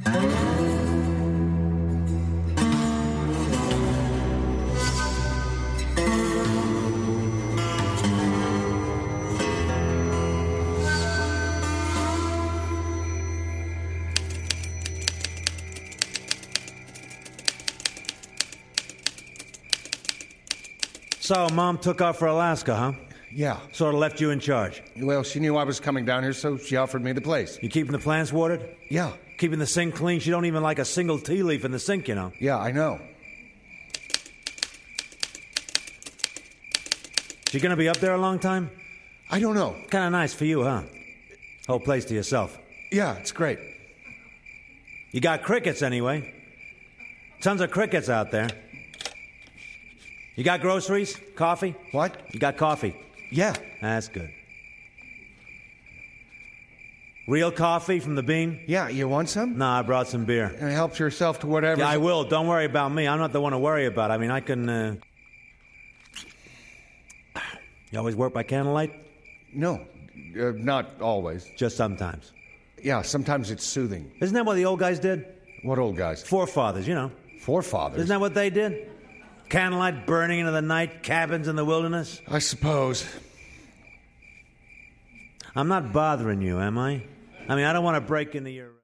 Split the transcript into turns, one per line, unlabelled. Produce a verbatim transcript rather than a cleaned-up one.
So, Mom took off for Alaska, huh?
Yeah.
Sort of left you in charge.
Well, she knew I was coming down here, so she offered me the place.
You keeping the plants watered?
Yeah.
Keeping the sink clean? She don't even like a single tea leaf in the sink, you know.
Yeah, I know.
She gonna be up there a long time?
I don't know.
Kinda nice for you, huh? Whole place to yourself.
Yeah, it's great.
You got crickets, anyway. Tons of crickets out there. You got groceries? Coffee?
What?
You got coffee?
Yeah.
That's good. Real coffee from the bean?
Yeah, you want some?
Nah, I brought some beer.
And help yourself to whatever.
Yeah, I will. Don't worry about me. I'm not the one to worry about. I mean, I can, uh... You always work by candlelight?
No, uh, not always.
Just sometimes.
Yeah, sometimes it's soothing.
Isn't that what the old guys did?
What old guys?
Forefathers, you know.
Forefathers?
Isn't that what they did? Candlelight burning into the night, cabins in the wilderness?
I suppose.
I'm not bothering you, am I? I mean, I don't want to break into your...